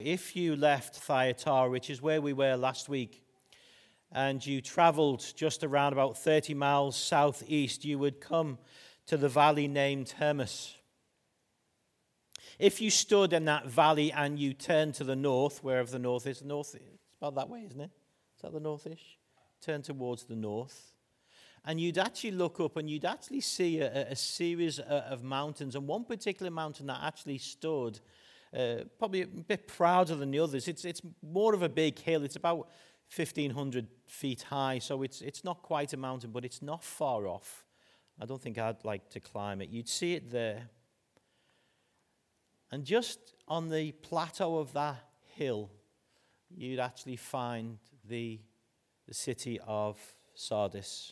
if you left Thyatira, which is where we were last week, and you traveled just around about 30 miles southeast, you would come to the valley named Hermus. If you stood in that valley and you turned to the north, wherever the north is, it's about that way, isn't it? Is that the northish? Turn towards the north. And you'd actually look up and you'd actually see a series of mountains. And one particular mountain that actually stood, probably a bit prouder than the others. It's more of a big hill. It's about 1,500 feet high. So it's not quite a mountain, but it's not far off. I don't think I'd like to climb it. You'd see it there. And just on the plateau of that hill, you'd actually find the city of Sardis.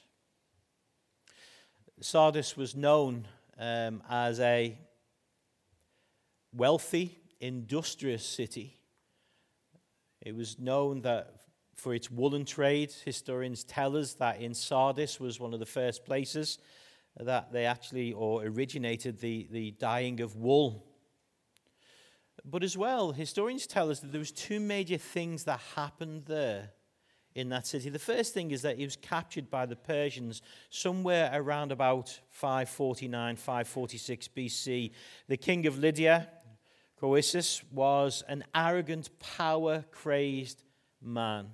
Sardis was known as a wealthy, industrious city. It was known that for its woolen trade. Historians tell us that in Sardis was one of the first places that they actually originated the dyeing of wool. But as well, historians tell us that there was two major things that happened there in that city. The first thing is that it was captured by the Persians somewhere around about 549, 546 BC. The king of Lydia, Croesus, was an arrogant, power-crazed man.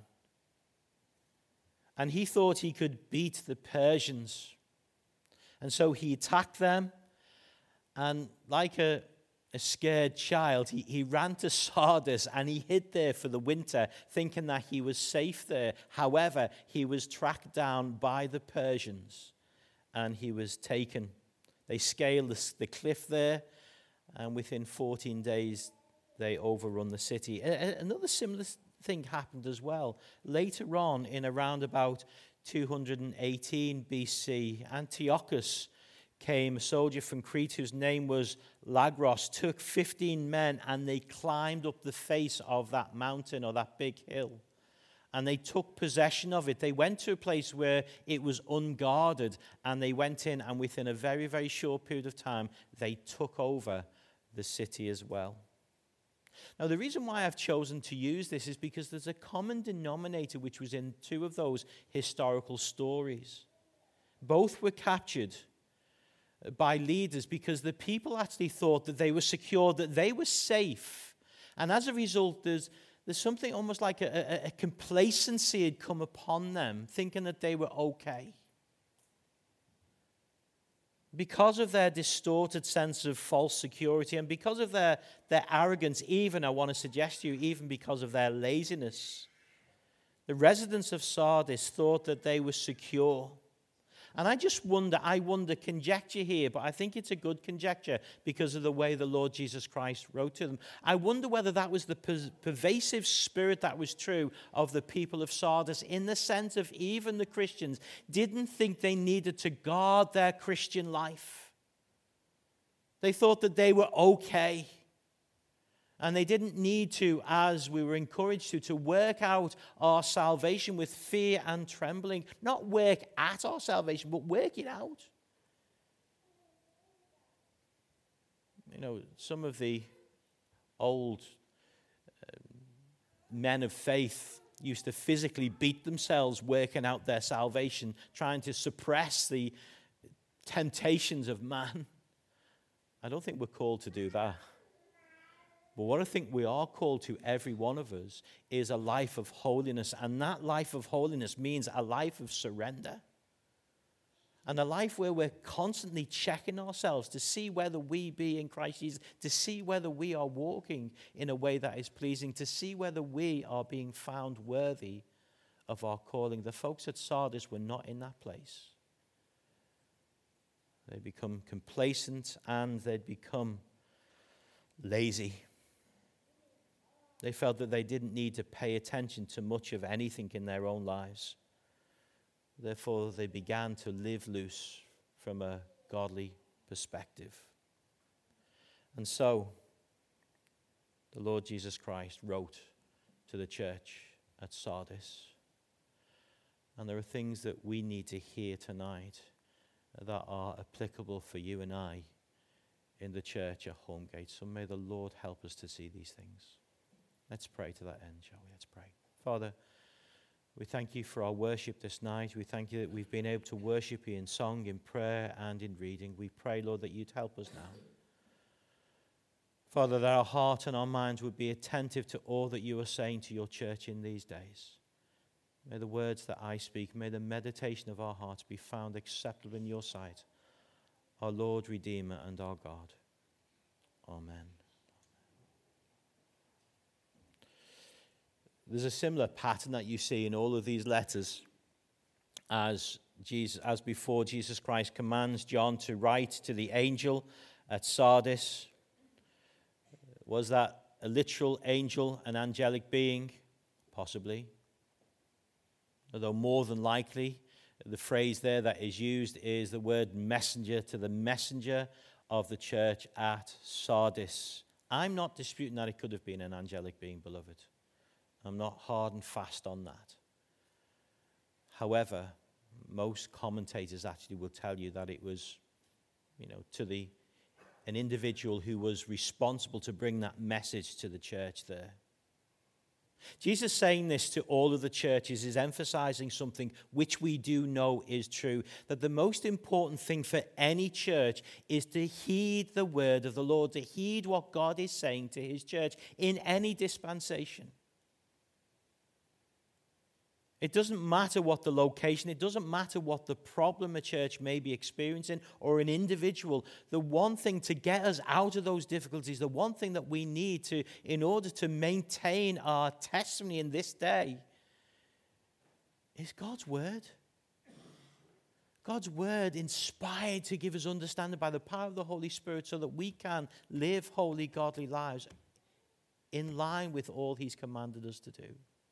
And he thought he could beat the Persians. And so he attacked them, and like a scared child, he ran to Sardis and he hid there for the winter, thinking that he was safe there. However, he was tracked down by the Persians and he was taken. They scaled the cliff there, and within 14 days, they overrun the city. Another similar thing happened as well. Later on, in around about 218 BC, Antiochus came, a soldier from Crete whose name was Lagros, took 15 men and they climbed up the face of that mountain or that big hill. And they took possession of it. They went to a place where it was unguarded, and they went in, and within a very, very short period of time, they took over the city as well. Now, the reason why I've chosen to use this is because there's a common denominator which was in two of those historical stories. Both were captured by leaders because the people actually thought that they were secure, that they were safe. And as a result, there's something almost like a complacency had come upon them, thinking that they were okay. Because of their distorted sense of false security and because of their arrogance, even, I want to suggest to you, even because of their laziness, the residents of Sardis thought that they were secure. And I wonder, conjecture here, but I think it's a good conjecture because of the way the Lord Jesus Christ wrote to them. I wonder whether that was the pervasive spirit that was true of the people of Sardis, in the sense of even the Christians didn't think they needed to guard their Christian life. They thought that they were okay. And they didn't need to, as we were encouraged to work out our salvation with fear and trembling. Not work at our salvation, but work it out. You know, some of the old men of faith used to physically beat themselves working out their salvation, trying to suppress the temptations of man. I don't think we're called to do that. But what I think we are called to, every one of us, is a life of holiness. And that life of holiness means a life of surrender. And a life where we're constantly checking ourselves to see whether we be in Christ Jesus, to see whether we are walking in a way that is pleasing, to see whether we are being found worthy of our calling. The folks at Sardis were not in that place. They become complacent and they'd become lazy. They felt that they didn't need to pay attention to much of anything in their own lives. Therefore, they began to live loose from a godly perspective. And so, the Lord Jesus Christ wrote to the church at Sardis. And there are things that we need to hear tonight that are applicable for you and I in the church at Holmgate. So may the Lord help us to see these things. Let's pray to that end, shall we? Let's pray. Father, we thank you for our worship this night. We thank you that we've been able to worship you in song, in prayer, and in reading. We pray, Lord, that you'd help us now. Father, that our heart and our minds would be attentive to all that you are saying to your church in these days. May the words that I speak, may the meditation of our hearts be found acceptable in your sight, our Lord, Redeemer, and our God. Amen. There's a similar pattern that you see in all of these letters as before Jesus Christ commands John to write to the angel at Sardis. Was that a literal angel, an angelic being? Possibly. Although more than likely, the phrase there that is used is the word messenger, to the messenger of the church at Sardis. I'm not disputing that it could have been an angelic being, beloved. I'm not hard and fast on that. However, most commentators actually will tell you that it was, an individual who was responsible to bring that message to the church there. Jesus saying this to all of the churches is emphasizing something which we do know is true, that the most important thing for any church is to heed the word of the Lord, to heed what God is saying to his church in any dispensation. It doesn't matter what the location, it doesn't matter what the problem a church may be experiencing or an individual. The one thing to get us out of those difficulties, the one thing that we need to, in order to maintain our testimony in this day, is God's word. God's word inspired to give us understanding by the power of the Holy Spirit so that we can live holy, godly lives in line with all he's commanded us to do.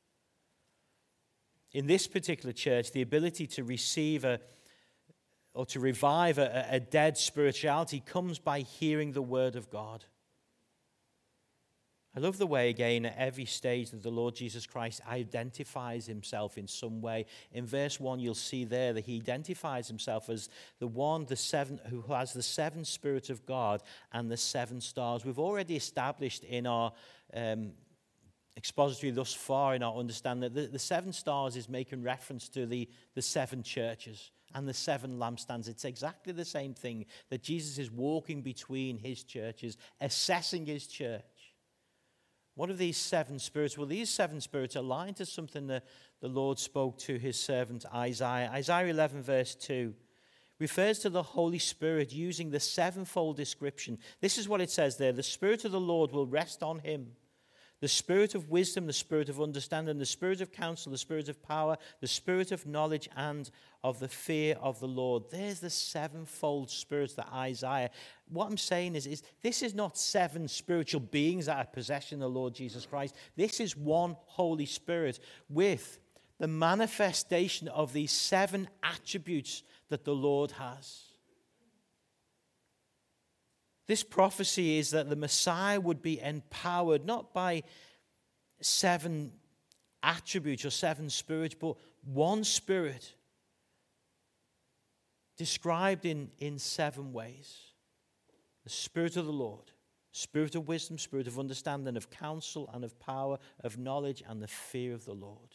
In this particular church, the ability to receive or to revive a dead spirituality comes by hearing the word of God. I love the way, again, at every stage that the Lord Jesus Christ identifies himself in some way. In verse 1, you'll see there that he identifies himself as the seven, who has the seven spirits of God and the seven stars. We've already established in our expository thus far in our understanding that the seven stars is making reference to the seven churches and the seven lampstands. It's exactly the same thing, that Jesus is walking between his churches, assessing his church. What are these seven spirits? Well, these seven spirits align to something that the Lord spoke to his servant Isaiah. Isaiah 11 verse 2 refers to the Holy Spirit using the sevenfold description. This is what it says there: the Spirit of the Lord will rest on him. The spirit of wisdom, the spirit of understanding, the spirit of counsel, the spirit of power, the spirit of knowledge, and of the fear of the Lord. There's the sevenfold spirits that Isaiah. What I'm saying is this is not seven spiritual beings that are possessing the Lord Jesus Christ. This is one Holy Spirit with the manifestation of these seven attributes that the Lord has. This prophecy is that the Messiah would be empowered not by seven attributes or seven spirits, but one spirit described in seven ways. The Spirit of the Lord, spirit of wisdom, spirit of understanding, of counsel and of power, of knowledge and the fear of the Lord.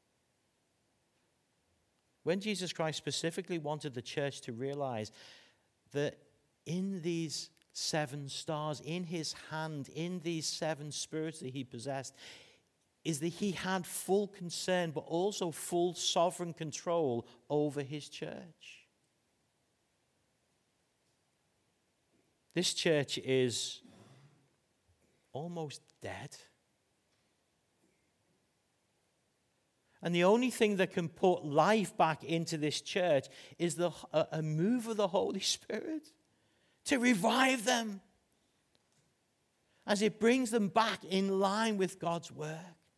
When Jesus Christ specifically wanted the church to realize that in these seven stars, in his hand, in these seven spirits that he possessed, is that he had full concern but also full sovereign control over his church. This church is almost dead. And the only thing that can put life back into this church is a move of the Holy Spirit to revive them as it brings them back in line with God's work.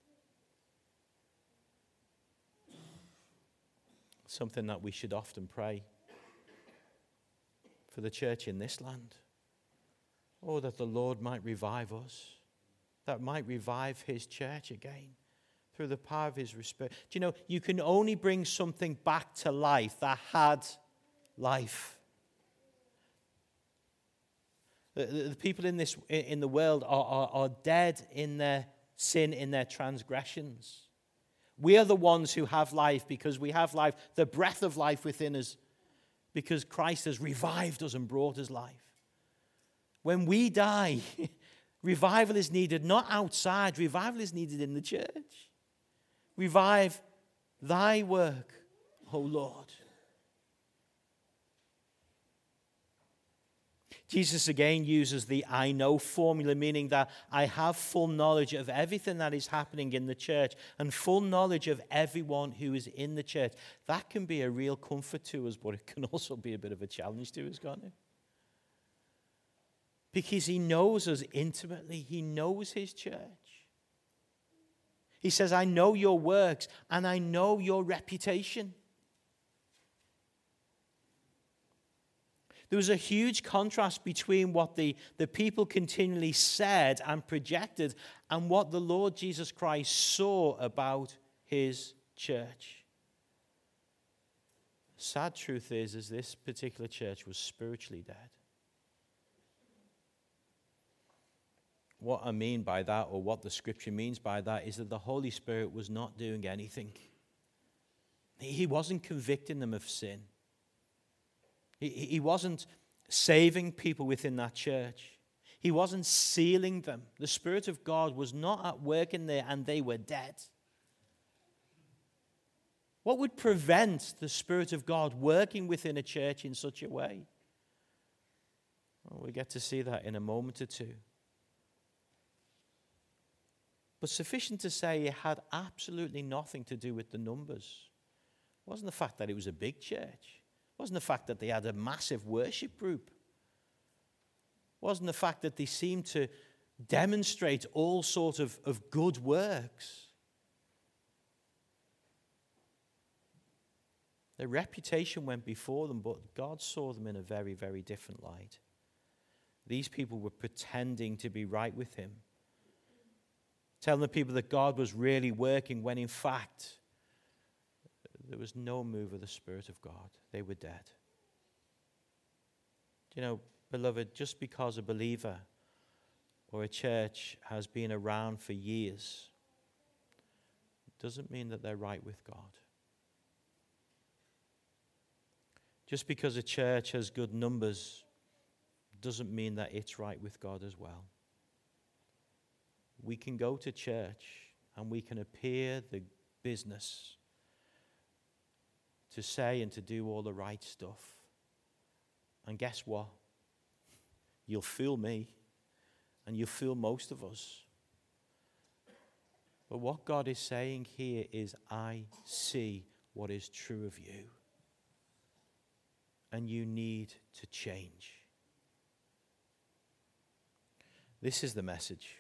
Something that we should often pray for the church in this land. Oh, that the Lord might revive us, that might revive his church again through the power of his Spirit. Do you know, you can only bring something back to life that had life. The people in the world are dead in their sin in their transgressions. We are the ones who have life because we have life, the breath of life within us, because Christ has revived us and brought us life. When we die, revival is needed not outside, revival is needed in the church. Revive thy work, O Lord. Jesus again uses the I know formula, meaning that I have full knowledge of everything that is happening in the church and full knowledge of everyone who is in the church. That can be a real comfort to us, but it can also be a bit of a challenge to us, can't it? Because he knows us intimately. He knows his church. He says, I know your works and I know your reputation. There was a huge contrast between what the people continually said and projected and what the Lord Jesus Christ saw about his church. The sad truth is this particular church was spiritually dead. What I mean by that, or what the scripture means by that, is that the Holy Spirit was not doing anything. He wasn't convicting them of sin. He wasn't saving people within that church. He wasn't sealing them. The Spirit of God was not at work in there, and they were dead. What would prevent the Spirit of God working within a church in such a way? Well, we get to see that in a moment or two. But sufficient to say it had absolutely nothing to do with the numbers. It wasn't the fact that it was a big church. It wasn't the fact that they had a massive worship group. It wasn't the fact that they seemed to demonstrate all sorts of good works. Their reputation went before them, but God saw them in a very, very different light. These people were pretending to be right with him, telling the people that God was really working when in fact there was no move of the Spirit of God. They were dead. You know, beloved, just because a believer or a church has been around for years doesn't mean that they're right with God. Just because a church has good numbers doesn't mean that it's right with God as well. We can go to church and we can appear the business to say and to do all the right stuff. And guess what? You'll fool me, and you'll fool most of us. But what God is saying here is, I see what is true of you, and you need to change. This is the message.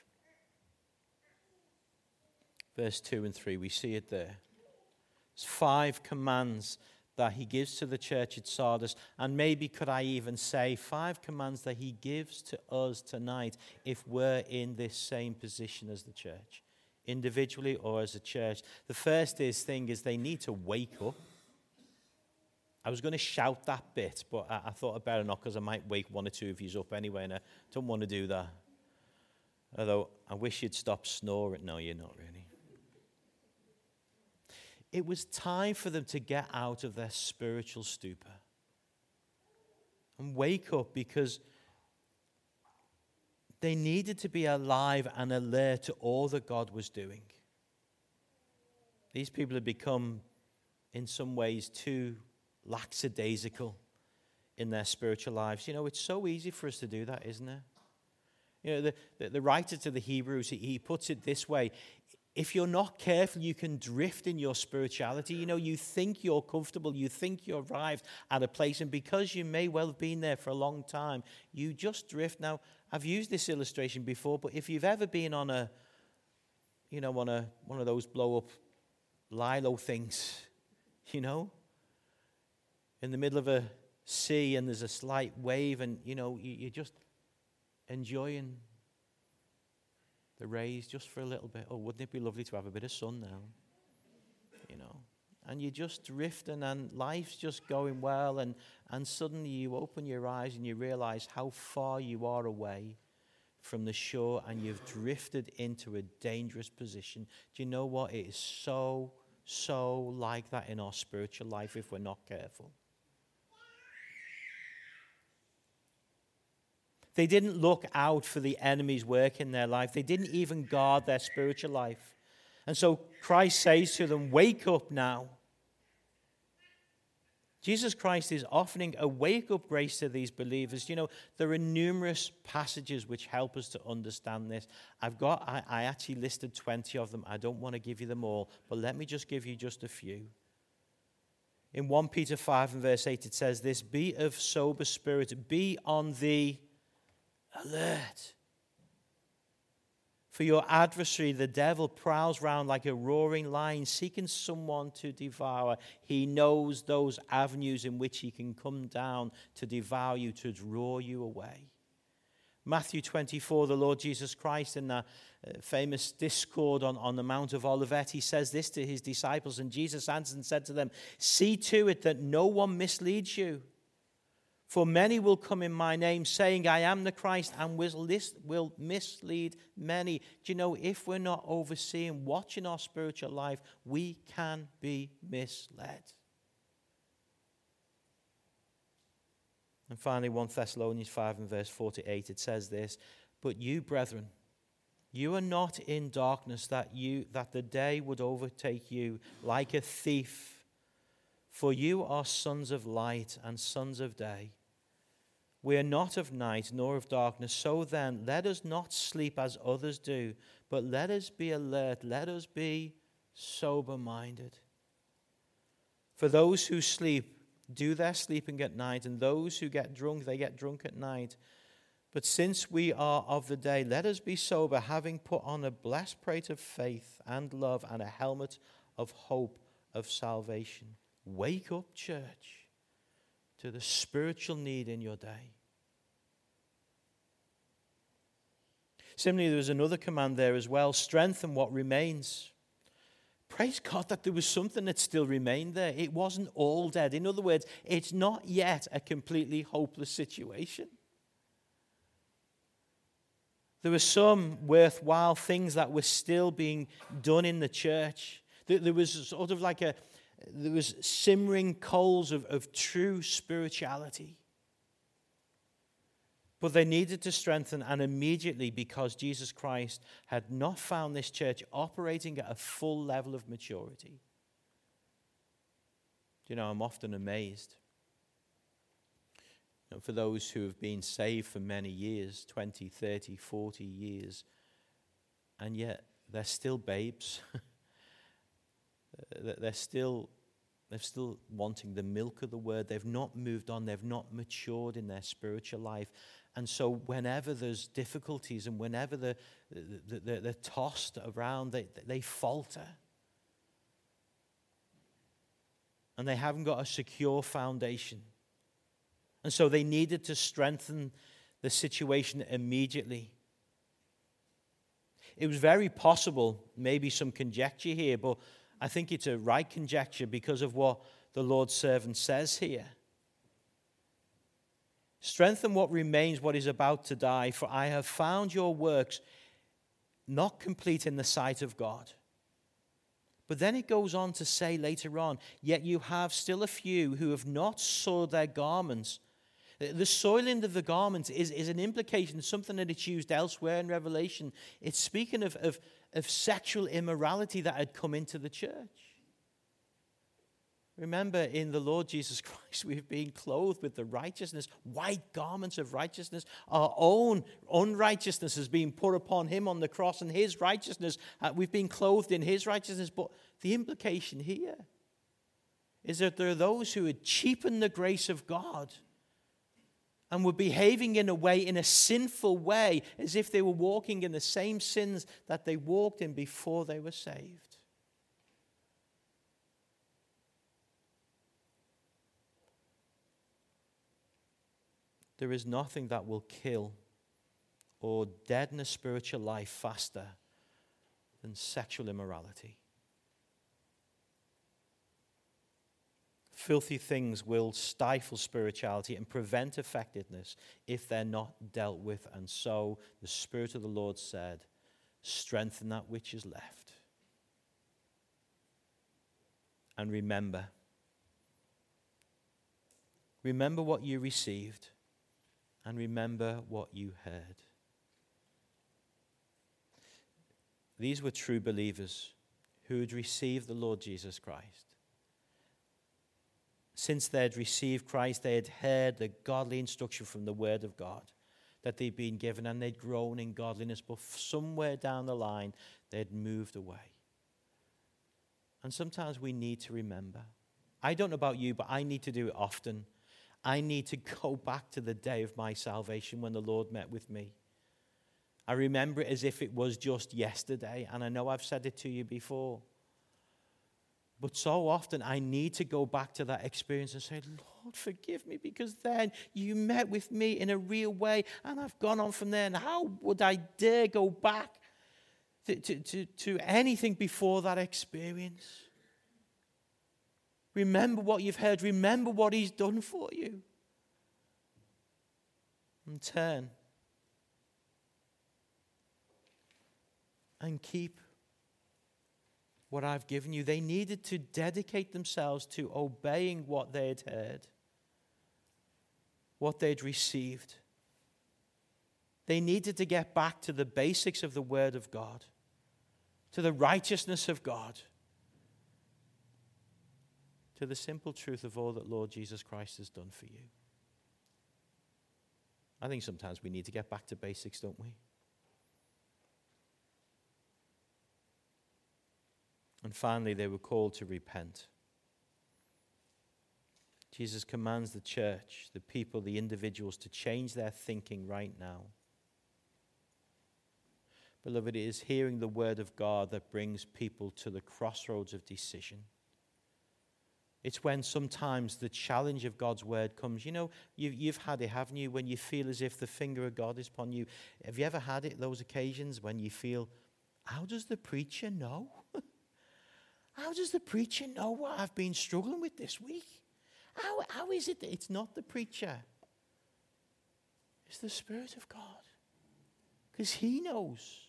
Verse 2 and 3, we see it there. There's 5 commands that he gives to the church at Sardis, and maybe could I even say 5 commands that he gives to us tonight if we're in this same position as the church, individually or as a church. The first thing is they need to wake up. I was going to shout that bit, but I thought I'd better not, because I might wake one or two of you up anyway, and I don't want to do that. Although I wish you'd stop snoring. No, you're not really. It was time for them to get out of their spiritual stupor and wake up, because they needed to be alive and alert to all that God was doing. These people had become, in some ways, too lackadaisical in their spiritual lives. You know, it's so easy for us to do that, isn't it? You know, the writer to the Hebrews, he puts it this way. If you're not careful, you can drift in your spirituality. You know, you think you're comfortable, you think you've arrived at a place, and because you may well have been there for a long time, you just drift. Now, I've used this illustration before, but if you've ever been on one of those blow-up lilo things, you know, in the middle of a sea and there's a slight wave, and, you know, you're just enjoying the rays just for a little bit. Oh, wouldn't it be lovely to have a bit of sun now? You know, and you're just drifting, and life's just going well, and suddenly you open your eyes and you realize how far you are away from the shore and you've drifted into a dangerous position. Do you know what? It is so like that in our spiritual life if we're not careful. They didn't look out for the enemy's work in their life. They didn't even guard their spiritual life. And so Christ says to them, wake up now. Jesus Christ is offering a wake-up grace to these believers. You know, there are numerous passages which help us to understand this. I actually listed 20 of them. I don't want to give you them all, but let me just give you just a few. In 1 Peter 5 and verse 8, it says this, be of sober spirit, be on the alert. For your adversary, the devil, prowls round like a roaring lion, seeking someone to devour. He knows those avenues in which he can come down to devour you, to draw you away. Matthew 24, the Lord Jesus Christ, in that famous discourse on the Mount of Olivet, he says this to his disciples, and Jesus answered and said to them, see to it that no one misleads you. For many will come in my name, saying, I am the Christ, and will mislead many. Do you know, if we're not overseeing, watching our spiritual life, we can be misled. And finally, 1 Thessalonians 5 and verse 48, it says this, but you, brethren, you are not in darkness that the day would overtake you like a thief. For you are sons of light and sons of day. We are not of night nor of darkness. So then, let us not sleep as others do, but let us be alert. Let us be sober-minded. For those who sleep do their sleeping at night, and those who get drunk, they get drunk at night. But since we are of the day, let us be sober, having put on a breastplate of faith and love and a helmet of hope of salvation. Wake up, church, to the spiritual need in your day. Similarly, there was another command there as well, strengthen what remains. Praise God that there was something that still remained there. It wasn't all dead. In other words, it's not yet a completely hopeless situation. There were some worthwhile things that were still being done in the church. There was sort of like there was simmering coals of true spirituality. But they needed to strengthen, and immediately, because Jesus Christ had not found this church operating at a full level of maturity. You know, I'm often amazed. You know, for those who have been saved for many years, 20, 30, 40 years, and yet they're still babes. They're still wanting the milk of the word. They've not moved on. They've not matured in their spiritual life. And so whenever there's difficulties and whenever they're tossed around, they falter. And they haven't got a secure foundation. And so they needed to strengthen the situation immediately. It was very possible, maybe some conjecture here, but I think it's a right conjecture because of what the Lord's servant says here. Strengthen what remains, what is about to die, for I have found your works not complete in the sight of God. But then it goes on to say later on, yet you have still a few who have not soiled their garments. The soiling of the garments is an implication, something that it's used elsewhere in Revelation. It's speaking of sexual immorality that had come into the church. Remember, in the Lord Jesus Christ, we've been clothed with the righteousness, white garments of righteousness. Our own unrighteousness has been put upon him on the cross, and his righteousness, we've been clothed in his righteousness. But the implication here is that there are those who had cheapened the grace of God and were behaving in a sinful way, as if they were walking in the same sins that they walked in before they were saved. There is nothing that will kill or deaden a spiritual life faster than sexual immorality. Filthy things will stifle spirituality and prevent effectiveness if they're not dealt with. And so the Spirit of the Lord said, strengthen that which is left. And remember what you received, and remember what you heard. These were true believers who had received the Lord Jesus Christ. Since they had received Christ, they had heard the godly instruction from the Word of God that they'd been given, and they'd grown in godliness, but somewhere down the line, they'd moved away. And sometimes we need to remember. I don't know about you, but I need to do it often. I need to go back to the day of my salvation when the Lord met with me. I remember it as if it was just yesterday, and I know I've said it to you before. But so often I need to go back to that experience and say, Lord, forgive me, because then you met with me in a real way, and I've gone on from there. And how would I dare go back to anything before that experience? Remember what you've heard. Remember what he's done for you. And turn. And keep what I've given you. They needed to dedicate themselves to obeying what they had heard, what they'd received. They needed to get back to the basics of the Word of God, to the righteousness of God, to the simple truth of all that Lord Jesus Christ has done for you. I think sometimes we need to get back to basics, don't we? And finally, they were called to repent. Jesus commands the church, the people, the individuals to change their thinking right now. Beloved, it is hearing the word of God that brings people to the crossroads of decision. It's when sometimes the challenge of God's word comes. You know, you've had it, haven't you, when you feel as if the finger of God is upon you. Have you ever had it, those occasions when you feel, how does the preacher know? How does the preacher know what I've been struggling with this week? How is it that it's not the preacher? It's the Spirit of God. Because he knows.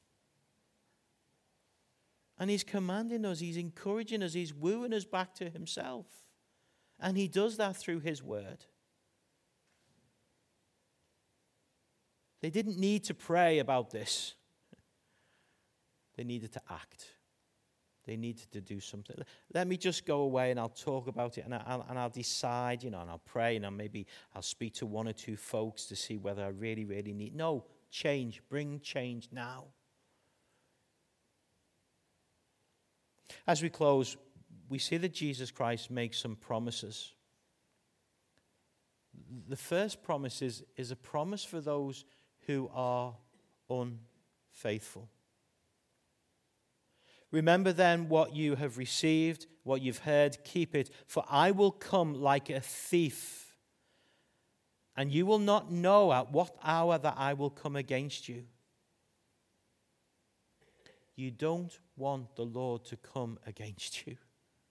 And he's commanding us, he's encouraging us, he's wooing us back to himself. And he does that through his word. They didn't need to pray about this. They needed to act. They needed to do something. Let me just go away and I'll talk about it and I'll decide, and I'll pray and maybe I'll speak to one or two folks to see whether I really, really need. No, change. Bring change now. As we close, we see that Jesus Christ makes some promises. The first promise is a promise for those who are unfaithful. Remember then what you have received, what you've heard, keep it. For I will come like a thief, and you will not know at what hour that I will come against you. You don't want the Lord to come against you.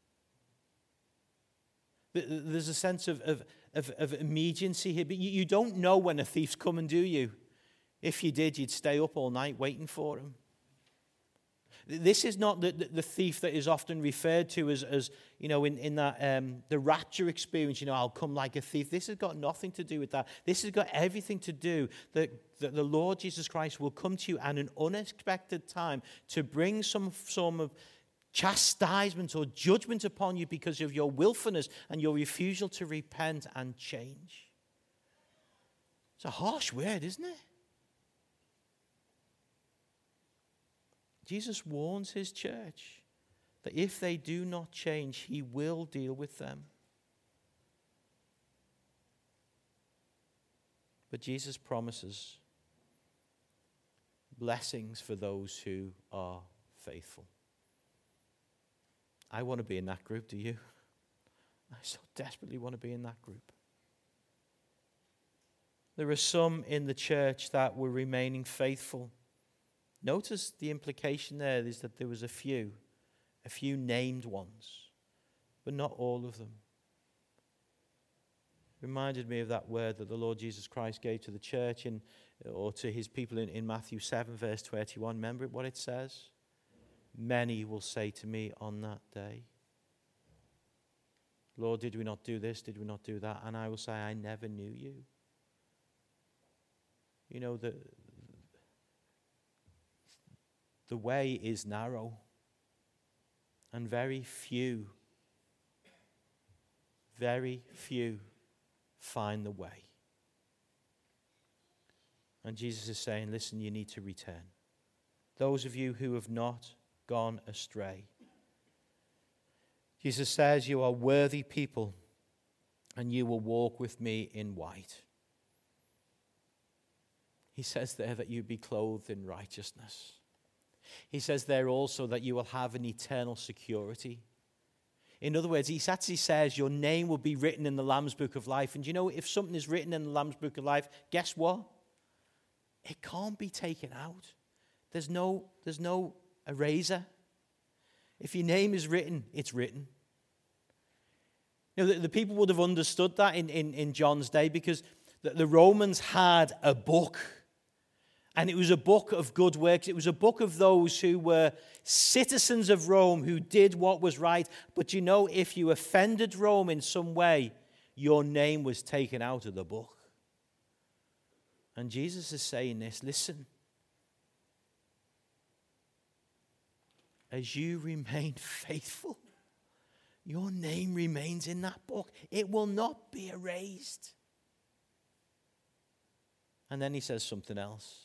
There's a sense of immediacy here, but you don't know when a thief's coming, do you? If you did, you'd stay up all night waiting for him. This is not the thief that is often referred to as in that the rapture experience, I'll come like a thief. This has got nothing to do with that. This has got everything to do that the Lord Jesus Christ will come to you at an unexpected time to bring some form of chastisement or judgment upon you because of your willfulness and your refusal to repent and change. It's a harsh word, isn't it? Jesus warns his church that if they do not change, he will deal with them. But Jesus promises blessings for those who are faithful. I want to be in that group, do you? I so desperately want to be in that group. There are some in the church that were remaining faithful. Notice the implication there is that there was a few named ones, but not all of them. Reminded me of that word that the Lord Jesus Christ gave to the church or to his people in Matthew 7, verse 21. Remember what it says? Many will say to me on that day, Lord, did we not do this? Did we not do that? And I will say, I never knew you. You know, the way is narrow, and very few find the way. And Jesus is saying, listen, you need to return. Those of you who have not gone astray. Jesus says, you are worthy people, and you will walk with me in white. He says there that you be clothed in righteousness. He says there also that you will have an eternal security. In other words, he actually says your name will be written in the Lamb's Book of Life. And you know, if something is written in the Lamb's Book of Life, guess what? It can't be taken out. There's no eraser. If your name is written, it's written. You know, the people would have understood that in John's day, because the Romans had a book. And it was a book of good works. It was a book of those who were citizens of Rome, who did what was right. But you know, if you offended Rome in some way, your name was taken out of the book. And Jesus is saying this, listen. As you remain faithful, your name remains in that book. It will not be erased. And then he says something else.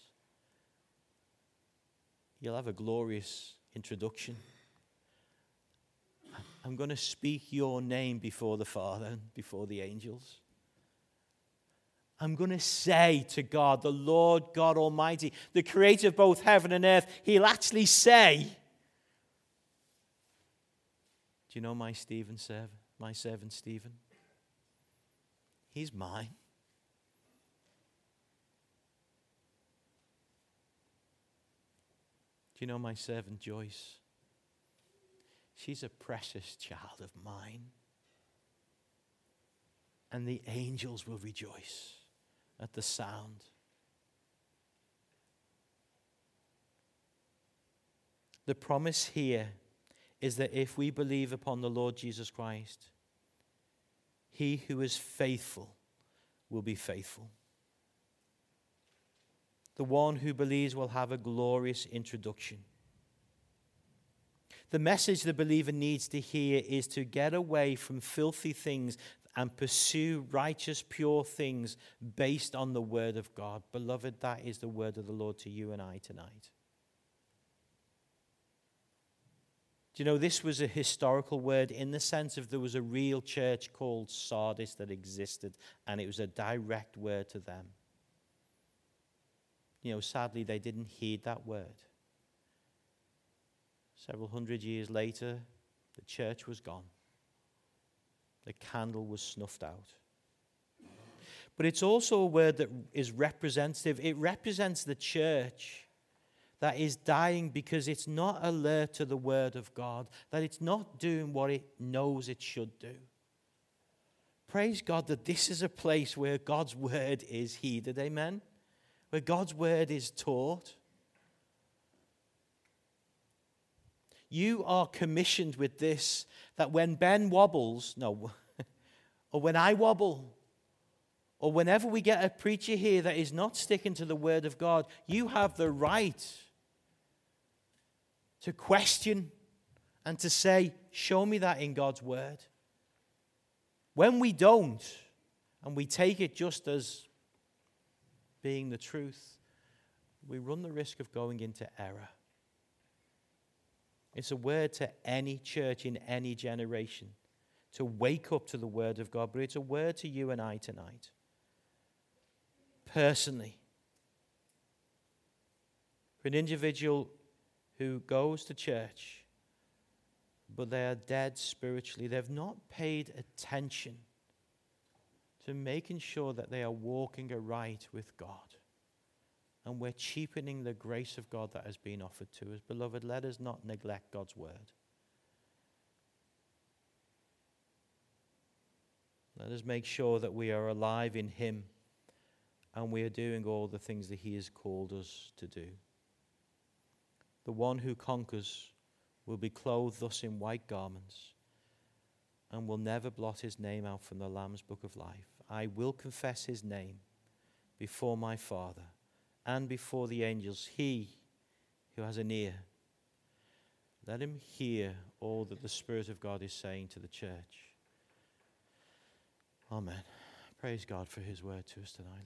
You'll have a glorious introduction. I'm going to speak your name before the Father and before the angels. I'm going to say to God, the Lord God Almighty, the creator of both heaven and earth, he'll actually say, do you know my servant Stephen? He's mine. Do you know my servant Joyce? She's a precious child of mine. And the angels will rejoice at the sound. The promise here is that if we believe upon the Lord Jesus Christ, he who is faithful will be faithful. The one who believes will have a glorious introduction. The message the believer needs to hear is to get away from filthy things and pursue righteous, pure things based on the word of God. Beloved, that is the word of the Lord to you and I tonight. Do you know, this was a historical word in the sense of there was a real church called Sardis that existed, and it was a direct word to them. You know, sadly, they didn't heed that word. Several hundred years later, the church was gone. The candle was snuffed out. But it's also a word that is representative. It represents the church that is dying because it's not alert to the word of God, that it's not doing what it knows it should do. Praise God that this is a place where God's word is heeded, amen? Where God's word is taught. You are commissioned with this, that when Ben wobbles, or when I wobble, or whenever we get a preacher here that is not sticking to the word of God, you have the right to question and to say, show me that in God's word. When we don't, and we take it just as being the truth, we run the risk of going into error. It's a word to any church in any generation to wake up to the word of God, but it's a word to you and I tonight. Personally, for an individual who goes to church, but they are dead spiritually, they've not paid attention to making sure that they are walking aright with God. And we're cheapening the grace of God that has been offered to us. Beloved, let us not neglect God's word. Let us make sure that we are alive in him and we are doing all the things that he has called us to do. The one who conquers will be clothed thus in white garments and will never blot his name out from the Lamb's book of life. I will confess his name before my Father and before the angels. He who has an ear, let him hear all that the Spirit of God is saying to the church. Amen. Praise God for his word to us tonight.